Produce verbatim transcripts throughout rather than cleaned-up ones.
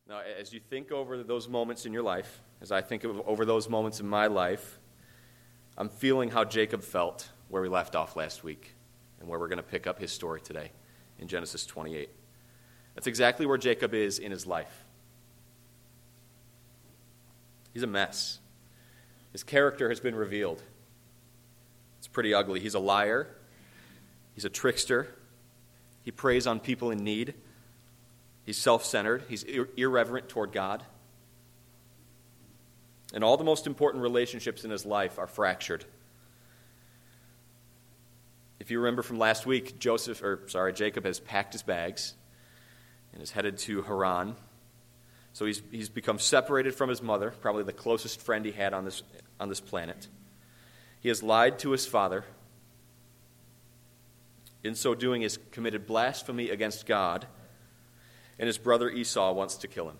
Now, as you think over those moments in your life, as I think of over those moments in my life, I'm feeling how Jacob felt where we left off last week and where we're going to pick up his story today in Genesis twenty-eight. That's exactly where Jacob is in his life. He's a mess. His character has been revealed. It's pretty ugly. He's a liar. He's a trickster. He preys on people in need. He's self-centered. He's ir- irreverent toward God. And all the most important relationships in his life are fractured. If you remember from last week, Joseph, or sorry, Jacob has packed his bags and is headed to Haran. So he's he's become separated from his mother, probably the closest friend he had on this on this planet. He has lied to his father. In so doing, he has committed blasphemy against God, and his brother Esau wants to kill him.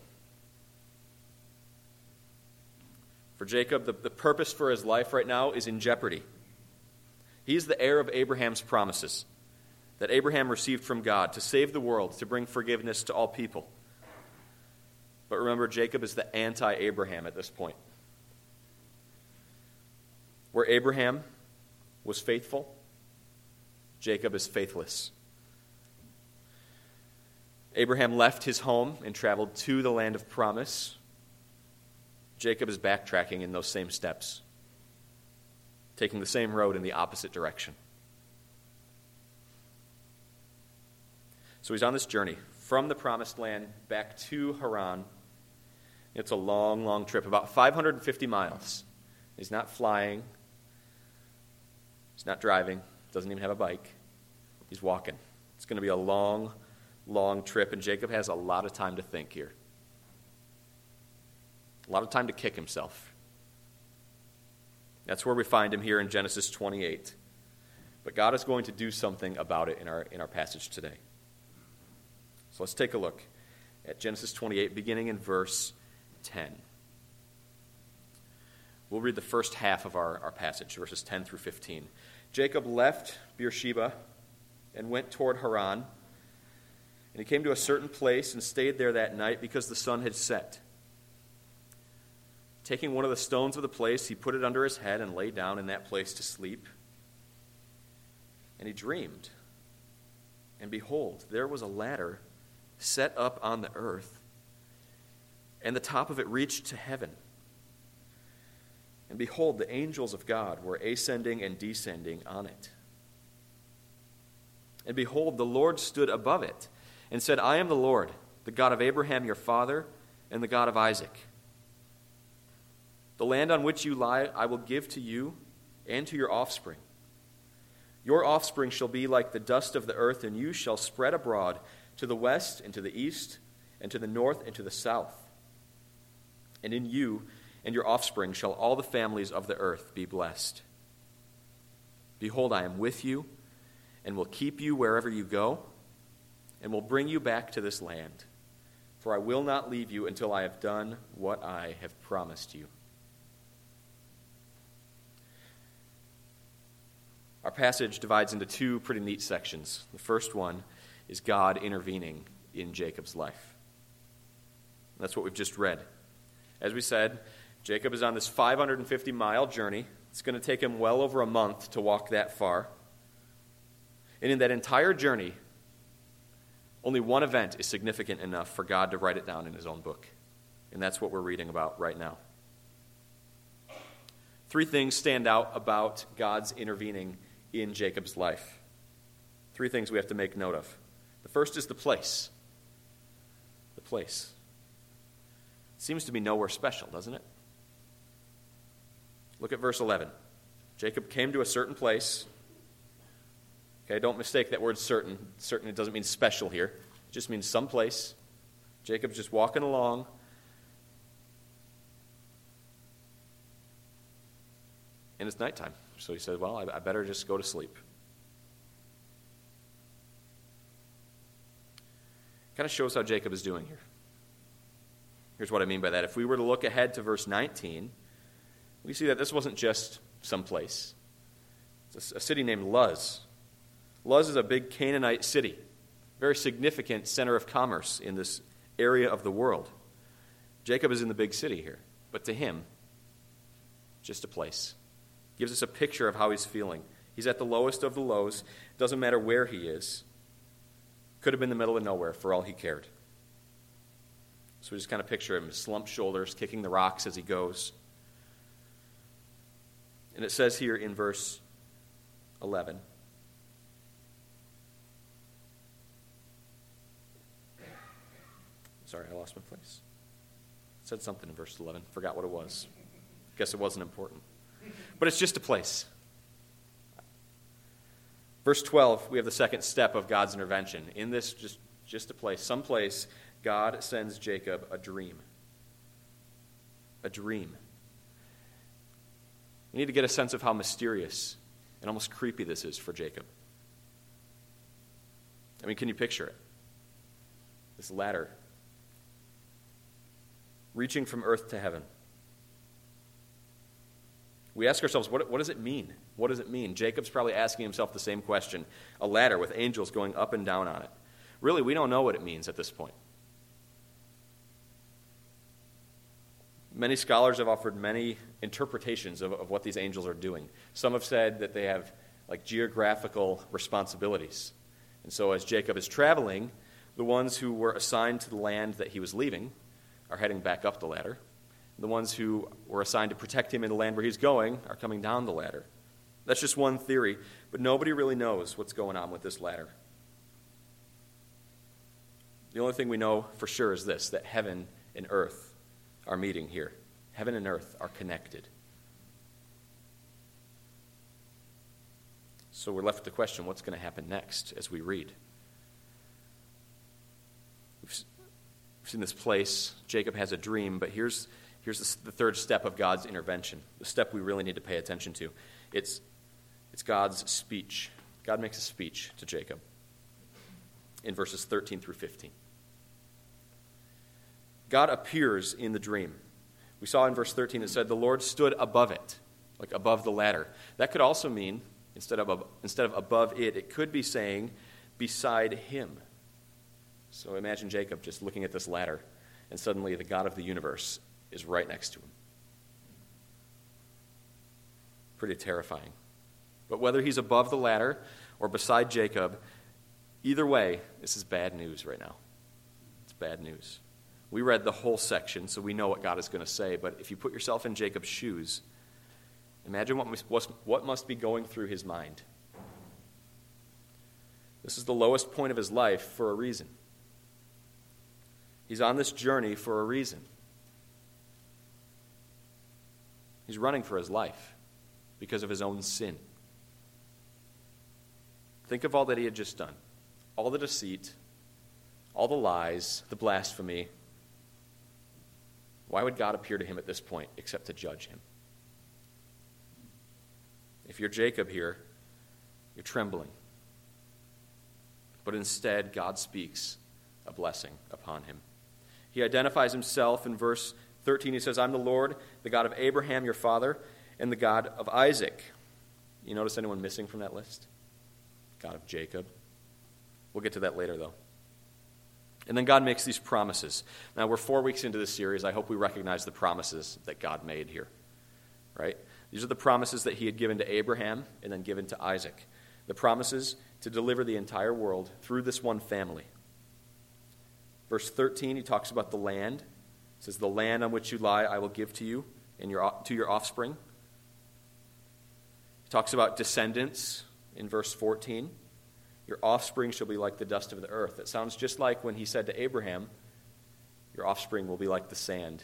For Jacob, the, the purpose for his life right now is in jeopardy. He's the heir of Abraham's promises that Abraham received from God to save the world, to bring forgiveness to all people. But remember, Jacob is the anti-Abraham at this point. Where Abraham was faithful, Jacob is faithless. Abraham left his home and traveled to the land of promise. Jacob is backtracking in those same steps, taking the same road in the opposite direction. So he's on this journey from the promised land back to Haran. It's a long, long trip, about five hundred fifty miles. He's not flying. He's not driving. Doesn't even have a bike. He's walking. It's going to be a long, long trip, and Jacob has a lot of time to think here. A lot of time to kick himself. That's where we find him here in Genesis twenty-eight. But God is going to do something about it in our in our passage today. So let's take a look at Genesis twenty-eight, beginning in verse ten. We'll read the first half of our, our passage, verses ten through fifteen. Jacob left Beersheba and went toward Haran. And he came to a certain place and stayed there that night because the sun had set. Taking one of the stones of the place, he put it under his head and lay down in that place to sleep. And he dreamed. And behold, there was a ladder set up on the earth, and the top of it reached to heaven. And behold, the angels of God were ascending and descending on it. And behold, the Lord stood above it and said, I am the Lord, the God of Abraham your father, and the God of Isaac. The land on which you lie I will give to you and to your offspring. Your offspring shall be like the dust of the earth, and you shall spread abroad to the west and to the east and to the north and to the south. And in you and your offspring shall all the families of the earth be blessed. Behold, I am with you and will keep you wherever you go, and will bring you back to this land. For I will not leave you until I have done what I have promised you. Our passage divides into two pretty neat sections. The first one is God intervening in Jacob's life. That's what we've just read. As we said, Jacob is on this five hundred fifty mile journey. It's going to take him well over a month to walk that far. And in that entire journey, only one event is significant enough for God to write it down in his own book. And that's what we're reading about right now. Three things stand out about God's intervening in Jacob's life. Three things we have to make note of. The first is the place. The place. It seems to be nowhere special, doesn't it? Look at verse eleven. Jacob came to a certain place. Okay, don't mistake that word certain. Certain, it doesn't mean special here. It just means some place. Jacob's just walking along. And it's nighttime. So he said, well, I, I better just go to sleep. Kind of shows how Jacob is doing here. Here's what I mean by that. If we were to look ahead to verse nineteen, we see that this wasn't just some place. It's a, a city named Luz. Luz is a big Canaanite city, very significant center of commerce in this area of the world. Jacob is in the big city here, but to him, just a place. Gives us a picture of how he's feeling. He's at the lowest of the lows. Doesn't matter where he is. Could have been in the middle of nowhere for all he cared. So we just kind of picture him, slumped shoulders, kicking the rocks as he goes. And it says here in verse eleven. Sorry, I lost my place. It said something in verse eleven. Forgot what it was. Guess it wasn't important. But it's just a place. Verse twelve, we have the second step of God's intervention. In this just, just a place, some place, God sends Jacob a dream. A dream. We need to get a sense of how mysterious and almost creepy this is for Jacob. I mean, can you picture it? This ladder reaching from earth to heaven. We ask ourselves, what, what does it mean? What does it mean? Jacob's probably asking himself the same question. A ladder with angels going up and down on it. Really, we don't know what it means at this point. Many scholars have offered many interpretations of, of what these angels are doing. Some have said that they have like geographical responsibilities. And so as Jacob is traveling, the ones who were assigned to the land that he was leaving are heading back up the ladder. The ones who were assigned to protect him in the land where he's going are coming down the ladder. That's just one theory, but nobody really knows what's going on with this ladder. The only thing we know for sure is this, that heaven and earth are meeting here. Heaven and earth are connected. So we're left with the question, what's going to happen next as we read? We've seen this place. Jacob has a dream, but here's, here's the third step of God's intervention, the step we really need to pay attention to. It's, it's God's speech. God makes a speech to Jacob in verses thirteen through fifteen. God appears in the dream. We saw in verse thirteen it said, the Lord stood above it, like above the ladder. That could also mean, instead of, instead of above it, it could be saying beside him. So imagine Jacob just looking at this ladder, and suddenly the God of the universe is right next to him. Pretty terrifying. But whether he's above the ladder or beside Jacob, either way, this is bad news right now. It's bad news. We read the whole section, so we know what God is going to say, but if you put yourself in Jacob's shoes, imagine what must, what must be going through his mind. This is the lowest point of his life for a reason. He's on this journey for a reason. He's running for his life because of his own sin. Think of all that he had just done. All the deceit, all the lies, the blasphemy. Why would God appear to him at this point except to judge him? If you're Jacob here, you're trembling. But instead, God speaks a blessing upon him. He identifies himself in verse thirteen. He says, I'm the Lord, the God of Abraham, your father, and the God of Isaac. You notice anyone missing from that list? God of Jacob. We'll get to that later, though. And then God makes these promises. Now, we're four weeks into this series. I hope we recognize the promises that God made here. Right? These are the promises that he had given to Abraham and then given to Isaac. The promises to deliver the entire world through this one family. Verse thirteen, he talks about the land. He says, the land on which you lie I will give to you and your, to your offspring. He talks about descendants in verse fourteen. Your offspring shall be like the dust of the earth. It sounds just like when he said to Abraham, your offspring will be like the sand.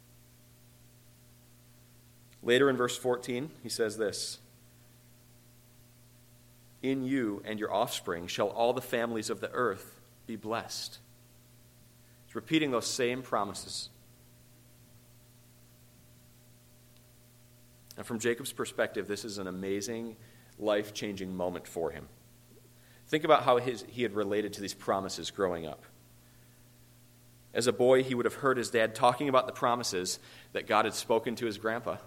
Later in verse fourteen, he says this, in you and your offspring shall all the families of the earth be blessed. He's repeating those same promises. And from Jacob's perspective, this is an amazing, life-changing moment for him. Think about how his, he had related to these promises growing up. As a boy, he would have heard his dad talking about the promises that God had spoken to his grandpa.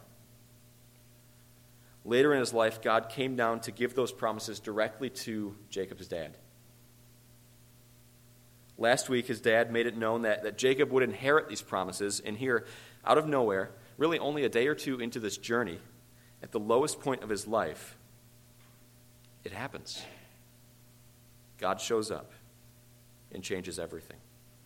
Later in his life, God came down to give those promises directly to Jacob's dad. Last week, his dad made it known that, that Jacob would inherit these promises, and here, out of nowhere, really only a day or two into this journey, at the lowest point of his life, it happens. God shows up and changes everything.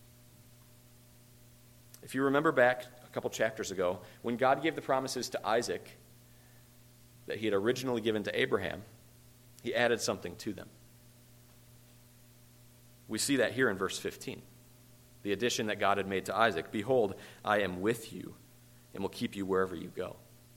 If you remember back a couple chapters ago, when God gave the promises to Isaac that he had originally given to Abraham, he added something to them. We see that here in verse fifteen. The addition that God had made to Isaac. Behold, I am with you and will keep you wherever you go.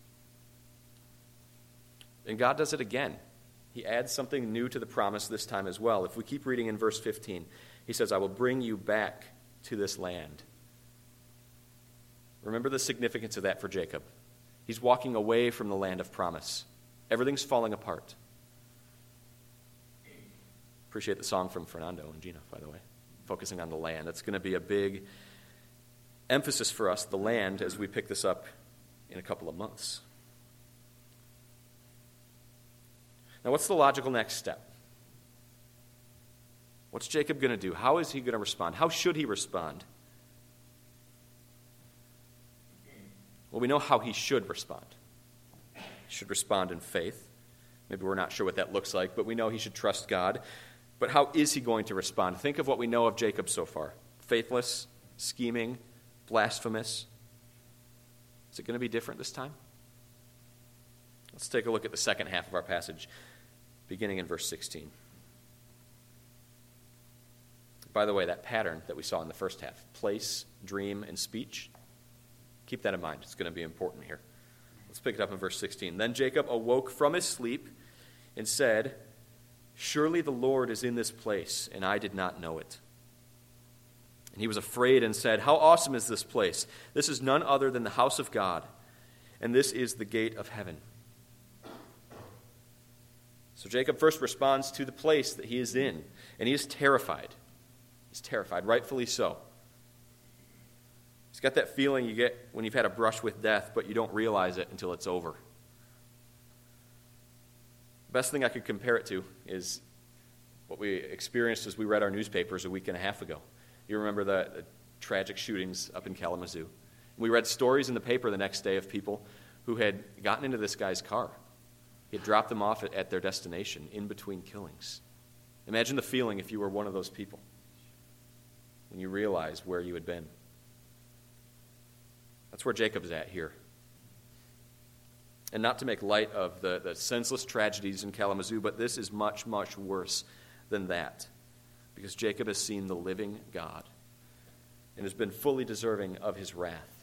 And God does it again. He adds something new to the promise this time as well. If we keep reading in verse fifteen, he says, I will bring you back to this land. Remember the significance of that for Jacob. He's walking away from the land of promise. Everything's falling apart. Appreciate the song from Fernando and Gina, by the way, focusing on the land. That's going to be a big emphasis for us, the land, as we pick this up in a couple of months. Now, what's the logical next step? What's Jacob going to do? How is he going to respond? How should he respond? Well, we know how he should respond. He should respond in faith. Maybe we're not sure what that looks like, but we know he should trust God. But how is he going to respond? Think of what we know of Jacob so far. Faithless, scheming, blasphemous. Is it going to be different this time? Let's take a look at the second half of our passage, beginning in verse sixteen. By the way, that pattern that we saw in the first half, place, dream, and speech, keep that in mind. It's going to be important here. Let's pick it up in verse sixteen. Then Jacob awoke from his sleep and said, surely the Lord is in this place, and I did not know it. And he was afraid and said, how awesome is this place? This is none other than the house of God, and this is the gate of heaven. So Jacob first responds to the place that he is in, and he is terrified. He's terrified, rightfully so. He's got that feeling you get when you've had a brush with death, but you don't realize it until it's over. The best thing I could compare it to is what we experienced as we read our newspapers a week and a half ago. You remember the, the tragic shootings up in Kalamazoo. We read stories in the paper the next day of people who had gotten into this guy's car. He had dropped them off at, at their destination in between killings. Imagine the feeling if you were one of those people when you realize where you had been. That's where Jacob's at here. And not to make light of the, the senseless tragedies in Kalamazoo, but this is much, much worse than that. Because Jacob has seen the living God and has been fully deserving of his wrath.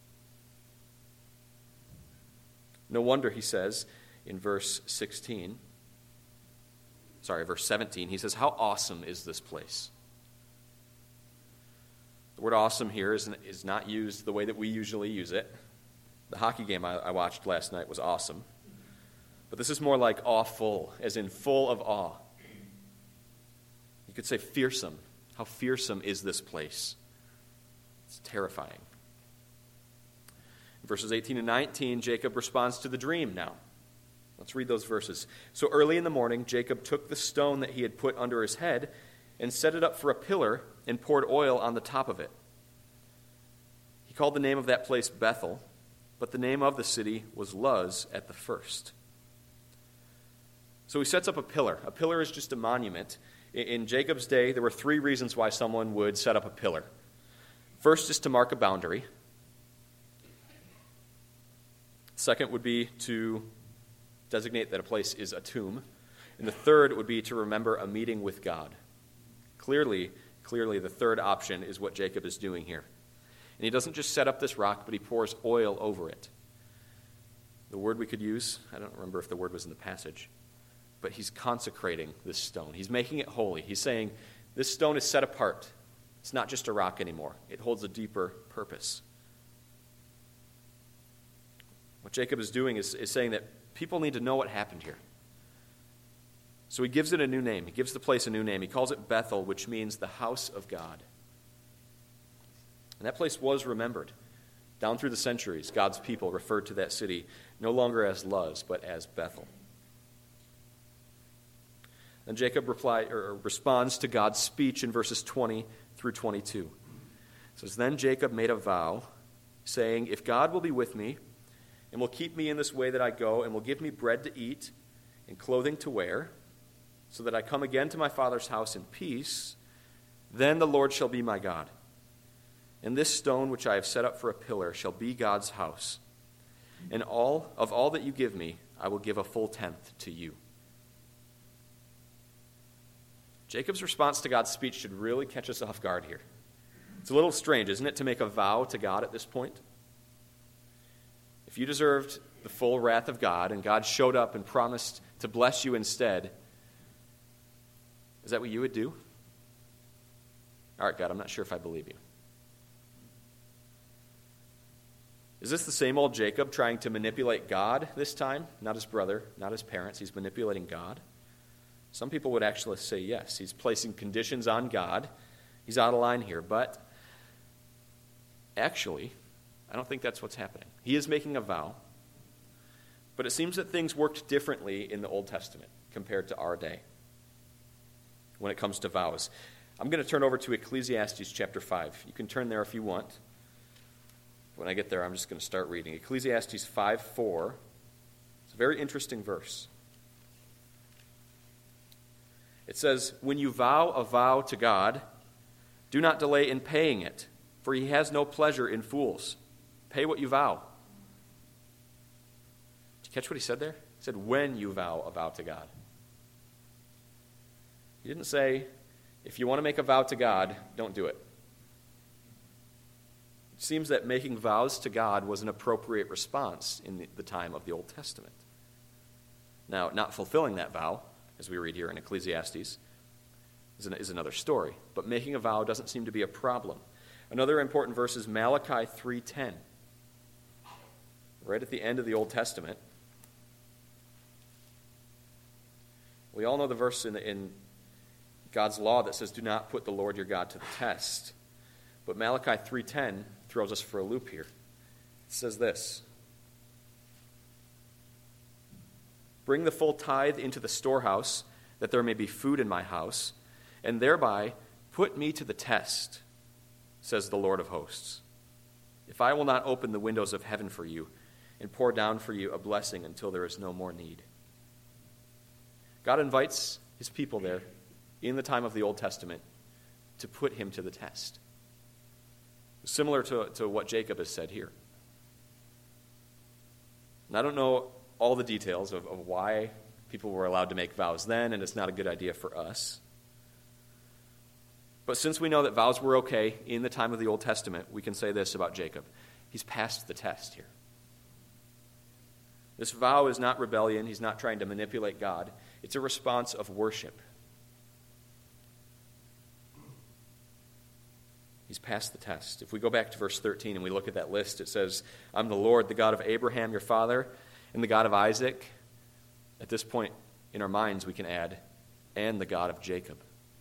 No wonder, he says in verse sixteen, sorry, verse seventeen, he says, how awesome is this place? The word awesome here is, is not used the way that we usually use it. The hockey game I, I watched last night was awesome. But this is more like awful, as in full of awe. You could say fearsome. How fearsome is this place? It's terrifying. In verses eighteen and nineteen, Jacob responds to the dream now. Let's read those verses. So early in the morning, Jacob took the stone that he had put under his head and set it up for a pillar and poured oil on the top of it. He called the name of that place Bethel, but the name of the city was Luz at the first. So he sets up a pillar. A pillar is just a monument. In Jacob's day, there were three reasons why someone would set up a pillar. First is to mark a boundary. Second would be to designate that a place is a tomb. And the third would be to remember a meeting with God. Clearly, clearly the third option is what Jacob is doing here. And he doesn't just set up this rock, but he pours oil over it. The word we could use, I don't remember if the word was in the passage, but he's consecrating this stone. He's making it holy. He's saying, this stone is set apart. It's not just a rock anymore. It holds a deeper purpose. What Jacob is doing is, is saying that people need to know what happened here. So he gives it a new name. He gives the place a new name. He calls it Bethel, which means the house of God. And that place was remembered. Down through the centuries, God's people referred to that city no longer as Luz, but as Bethel. And Jacob reply, or responds to God's speech in verses twenty through twenty-two. It says, "Then Jacob made a vow, saying, 'If God will be with me, and will keep me in this way that I go, and will give me bread to eat and clothing to wear, so that I come again to my father's house in peace, then the Lord shall be my God. And this stone which I have set up for a pillar shall be God's house. And all of all that you give me, I will give a full tenth to you.'" Jacob's response to God's speech should really catch us off guard here. It's a little strange, isn't it, to make a vow to God at this point? If you deserved the full wrath of God and God showed up and promised to bless you instead, is that what you would do? All right, God, I'm not sure if I believe you. Is this the same old Jacob trying to manipulate God this time? Not his brother, not his parents. He's manipulating God. Some people would actually say yes. He's placing conditions on God. He's out of line here. But actually, I don't think that's what's happening. He is making a vow. But it seems that things worked differently in the Old Testament compared to our day when it comes to vows. I'm going to turn over to Ecclesiastes chapter five. You can turn there if you want. When I get there, I'm just going to start reading. Ecclesiastes five four. It's a very interesting verse. It says, "When you vow a vow to God, do not delay in paying it, for he has no pleasure in fools. Pay what you vow." Did you catch what he said there? He said, when you vow a vow to God. He didn't say, if you want to make a vow to God, don't do it. It seems that making vows to God was an appropriate response in the, the time of the Old Testament. Now, not fulfilling that vow, as we read here in Ecclesiastes, is, an, is another story. But making a vow doesn't seem to be a problem. Another important verse is Malachi three ten. Right at the end of the Old Testament. We all know the verse in, in God's law that says, "Do not put the Lord your God to the test." But Malachi three ten throws us for a loop here. It says this, "Bring the full tithe into the storehouse, that there may be food in my house, and thereby put me to the test, says the Lord of hosts, if I will not open the windows of heaven for you and pour down for you a blessing until there is no more need." God invites his people there in the time of the Old Testament to put him to the test. Similar to, to what Jacob has said here. And I don't know all the details of, of why people were allowed to make vows then, and it's not a good idea for us. But since we know that vows were okay in the time of the Old Testament, we can say this about Jacob. He's passed the test here. This vow is not rebellion. He's not trying to manipulate God. It's a response of worship. He's passed the test. If we go back to verse thirteen and we look at that list, it says, "I'm the Lord, the God of Abraham, your father, and the God of Isaac." At this point in our minds, we can add, "and the God of Jacob."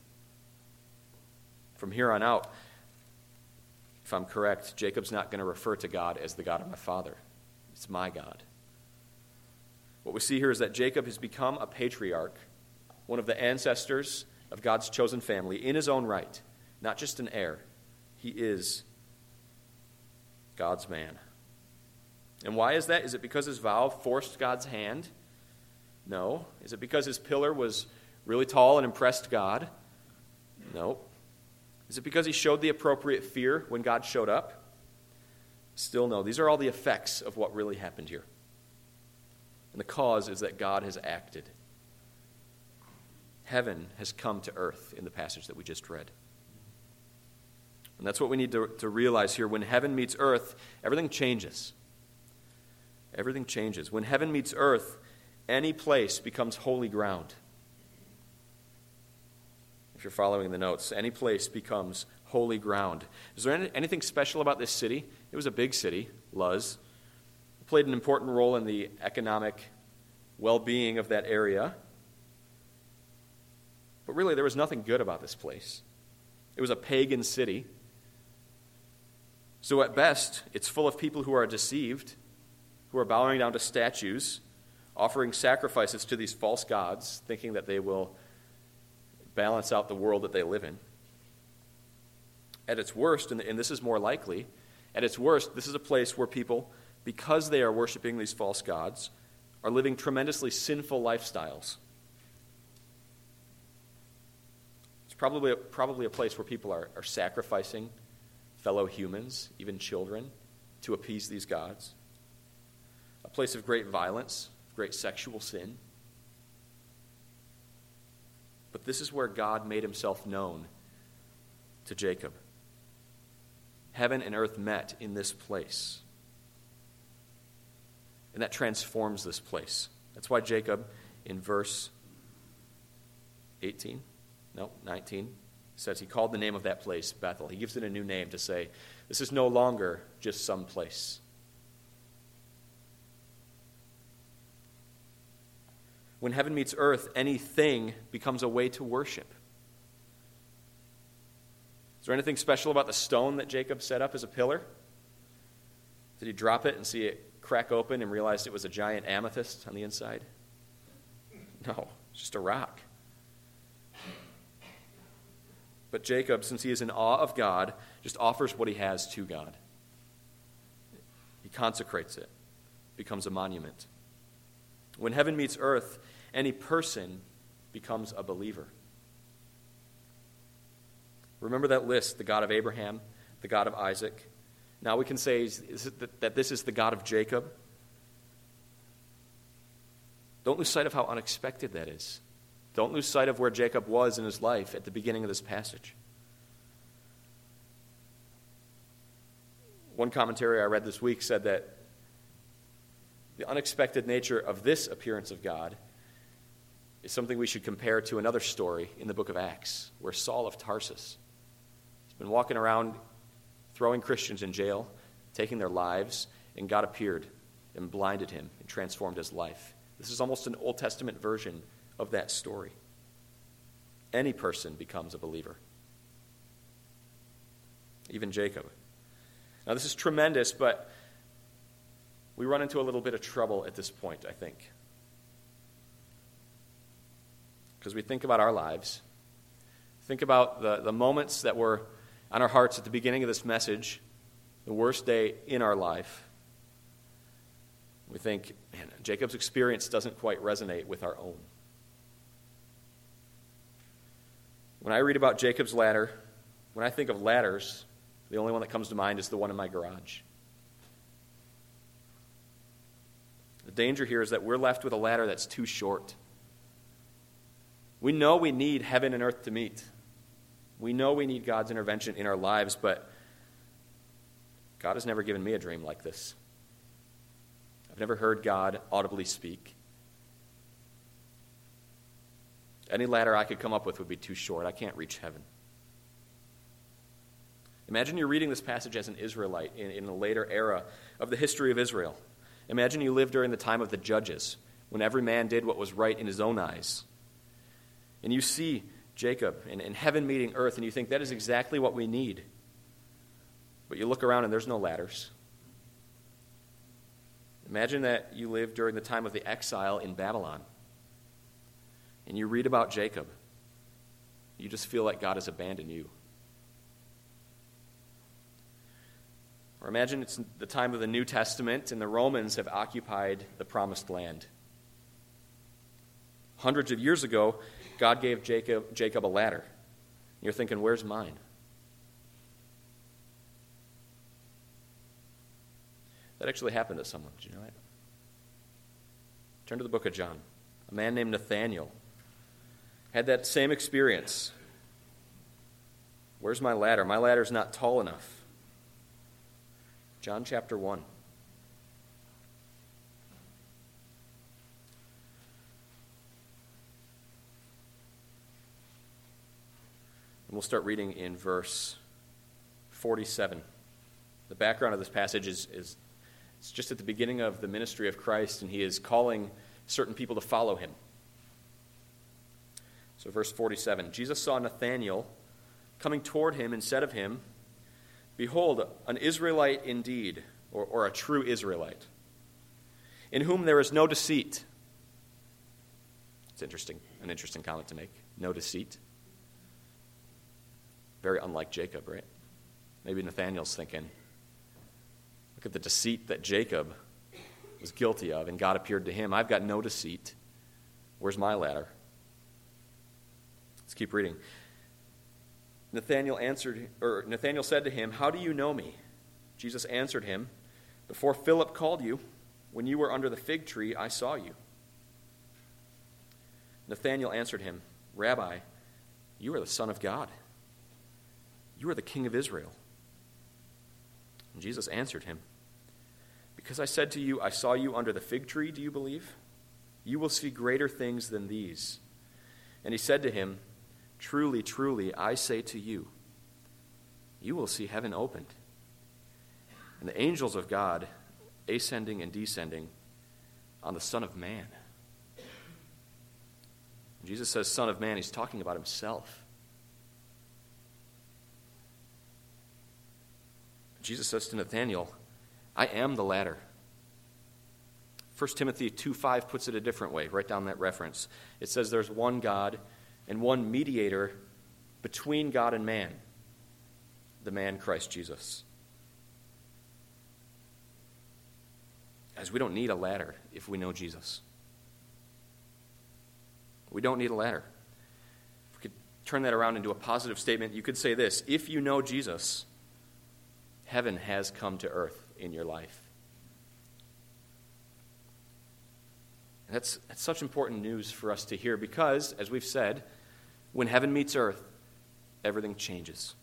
From here on out, if I'm correct, Jacob's not going to refer to God as the God of my father. It's my God. What we see here is that Jacob has become a patriarch, one of the ancestors of God's chosen family in his own right, not just an heir. He is God's man. And why is that? Is it because his vow forced God's hand? No. Is it because his pillar was really tall and impressed God? No. Is it because he showed the appropriate fear when God showed up? Still no. These are all the effects of what really happened here. And the cause is that God has acted. Heaven has come to earth in the passage that we just read. And that's what we need to, to realize here. When heaven meets earth, everything changes. Everything changes. When heaven meets earth, any place becomes holy ground. If you're following the notes, any place becomes holy ground. Is there any, anything special about this city? It was a big city, Luz. It played an important role in the economic well-being of that area. But really, there was nothing good about this place. It was a pagan city. So at best, it's full of people who are deceived, who are bowing down to statues, offering sacrifices to these false gods, thinking that they will balance out the world that they live in. At its worst, and, and this is more likely, at its worst, this is a place where people, because they are worshiping these false gods, are living tremendously sinful lifestyles. It's probably a, probably a place where people are, are sacrificing fellow humans, even children, to appease these gods. A place of great violence, great sexual sin. But this is where God made himself known to Jacob. Heaven and earth met in this place. And that transforms this place. That's why Jacob, in verse eighteen, no, nineteen, says he called the name of that place Bethel. He gives it a new name to say, this is no longer just some place. When heaven meets earth, anything becomes a way to worship. Is there anything special about the stone that Jacob set up as a pillar? Did he drop it and see it crack open and realize it was a giant amethyst on the inside? No, it's just a rock. But Jacob, since he is in awe of God, just offers what he has to God. He consecrates it, becomes a monument. When heaven meets earth, any person becomes a believer. Remember that list, the God of Abraham, the God of Isaac. Now we can say is it that this is the God of Jacob. Don't lose sight of how unexpected that is. Don't lose sight of where Jacob was in his life at the beginning of this passage. One commentary I read this week said that the unexpected nature of this appearance of God is something we should compare to another story in the book of Acts, where Saul of Tarsus has been walking around throwing Christians in jail, taking their lives, and God appeared and blinded him and transformed his life. This is almost an Old Testament version of that story. Any person becomes a believer. Even Jacob. Now this is tremendous, but we run into a little bit of trouble at this point, I think. Because we think about our lives. Think about the, the moments that were on our hearts at the beginning of this message, the worst day in our life. We think, man, Jacob's experience doesn't quite resonate with our own. When I read about Jacob's ladder, when I think of ladders, the only one that comes to mind is the one in my garage. The danger here is that we're left with a ladder that's too short. We know we need heaven and earth to meet. We know we need God's intervention in our lives, but God has never given me a dream like this. I've never heard God audibly speak. Any ladder I could come up with would be too short. I can't reach heaven. Imagine you're reading this passage as an Israelite in, in a later era of the history of Israel. Imagine you lived during the time of the judges, when every man did what was right in his own eyes. And you see Jacob and, and heaven meeting earth, and you think that is exactly what we need. But you look around and there's no ladders. Imagine that you lived during the time of the exile in Babylon. And you read about Jacob. You just feel like God has abandoned you. Or imagine it's the time of the New Testament and the Romans have occupied the promised land. Hundreds of years ago, God gave Jacob, Jacob a ladder. You're thinking, where's mine? That actually happened to someone. Did you know that? Turn to the book of John. A man named Nathaniel had that same experience. Where's my ladder? My ladder's not tall enough. John chapter one. And we'll start reading in verse forty-seven. The background of this passage is, is it's just at the beginning of the ministry of Christ, and he is calling certain people to follow him. So verse forty-seven, Jesus saw Nathanael coming toward him and said of him, "Behold, an Israelite indeed," or, or a true Israelite, "in whom there is no deceit." It's interesting, an interesting comment to make. No deceit. Very unlike Jacob, right? Maybe Nathanael's thinking, look at the deceit that Jacob was guilty of, and God appeared to him. I've got no deceit. Where's my ladder? Let's keep reading. Nathanael answered, or Nathanael said to him, "How do you know me?" Jesus answered him, "Before Philip called you, when you were under the fig tree, I saw you." Nathanael answered him, "Rabbi, you are the Son of God. You are the King of Israel." And Jesus answered him, "Because I said to you, I saw you under the fig tree, do you believe? You will see greater things than these." And he said to him, "Truly, truly, I say to you, you will see heaven opened, and the angels of God ascending and descending on the Son of Man." When Jesus says Son of Man, he's talking about himself. Jesus says to Nathanael, "I am the ladder." First Timothy two five puts it a different way. Write down that reference. It says there's one God and one mediator between God and man, the man Christ Jesus. Guys, we don't need a ladder if we know Jesus. We don't need a ladder. If we could turn that around into a positive statement, you could say this: if you know Jesus, heaven has come to earth in your life. And that's, that's such important news for us to hear because, as we've said, when heaven meets earth, everything changes.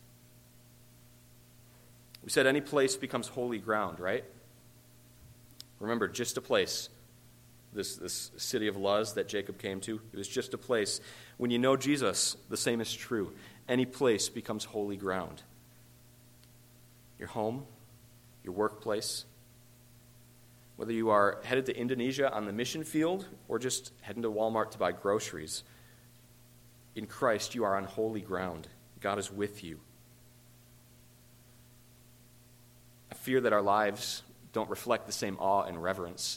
We said any place becomes holy ground, right? Remember, just a place. This, this city of Luz that Jacob came to, it was just a place. When you know Jesus, the same is true. Any place becomes holy ground. Your home, your workplace, whether you are headed to Indonesia on the mission field or just heading to Walmart to buy groceries, in Christ you are on holy ground. God is with you. I fear that our lives don't reflect the same awe and reverence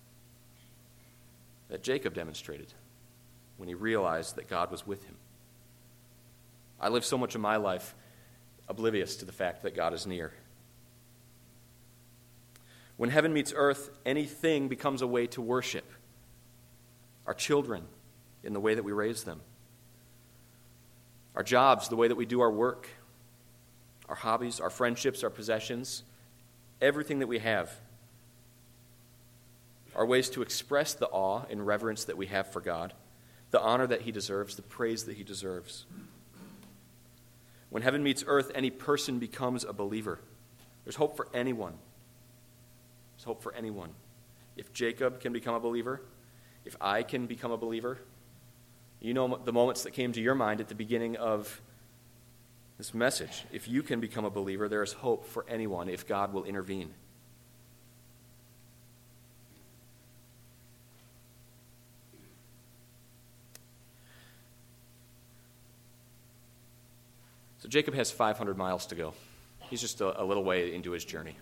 that Jacob demonstrated when he realized that God was with him. I live so much of my life oblivious to the fact that God is near. When heaven meets earth, anything becomes a way to worship. Our children, in the way that we raise them. Our jobs, the way that we do our work. Our hobbies, our friendships, our possessions. Everything that we have are ways to express the awe and reverence that we have for God, the honor that he deserves, the praise that he deserves. When heaven meets earth, any person becomes a believer. There's hope for anyone. There's hope for anyone. If Jacob can become a believer, if I can become a believer, you know the moments that came to your mind at the beginning of this message. If you can become a believer, there is hope for anyone if God will intervene. So Jacob has five hundred miles to go. He's just a, a little way into his journey.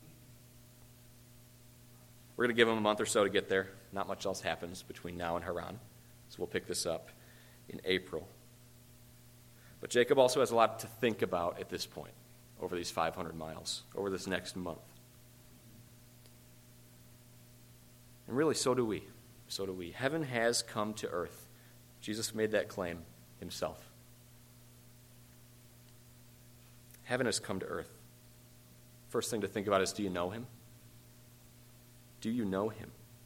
We're going to give him a month or so to get there. Not much else happens between now and Haran. So we'll pick this up in April. But Jacob also has a lot to think about at this point over these five hundred miles, over this next month. And really, so do we. So do we. Heaven has come to earth. Jesus made that claim himself. Heaven has come to earth. First thing to think about is, do you know him? Do you know him?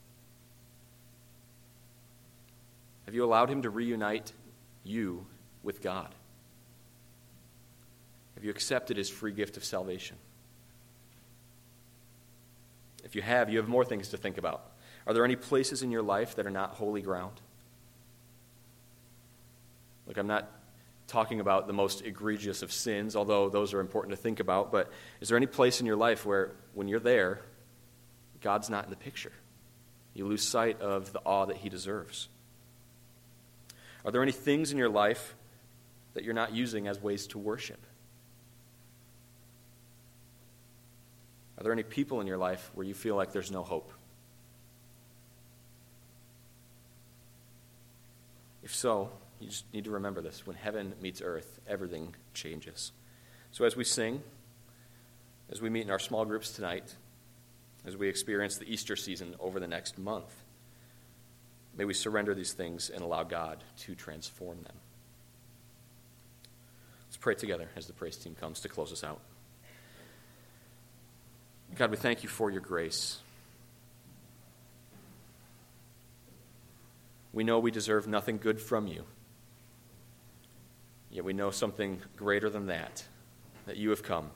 Have you allowed him to reunite you with God? Have you accepted his free gift of salvation? If you have, you have more things to think about. Are there any places in your life that are not holy ground? Look, I'm not talking about the most egregious of sins, although those are important to think about, but is there any place in your life where, when you're there, God's not in the picture? You lose sight of the awe that he deserves. Are there any things in your life that you're not using as ways to worship? Are there any people in your life where you feel like there's no hope? If so, You just need to remember this. When heaven meets earth, everything changes. So as we sing, as we meet in our small groups tonight, as we experience the Easter season over the next month, may we surrender these things and allow God to transform them. Let's pray together as the praise team comes to close us out. God, we thank you for your grace. We know we deserve nothing good from you. Yet we know something greater than that, that you have come,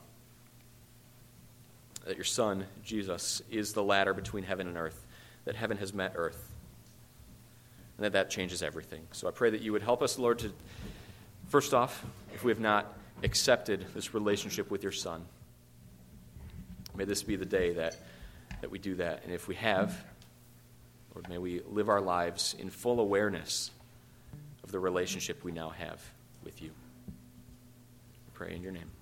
that your Son, Jesus, is the ladder between heaven and earth, that heaven has met earth, and that that changes everything. So I pray that you would help us, Lord, to, first off, if we have not accepted this relationship with your Son, may this be the day that, that we do that. And if we have, Lord, may we live our lives in full awareness of the relationship we now have with you. I pray in your name.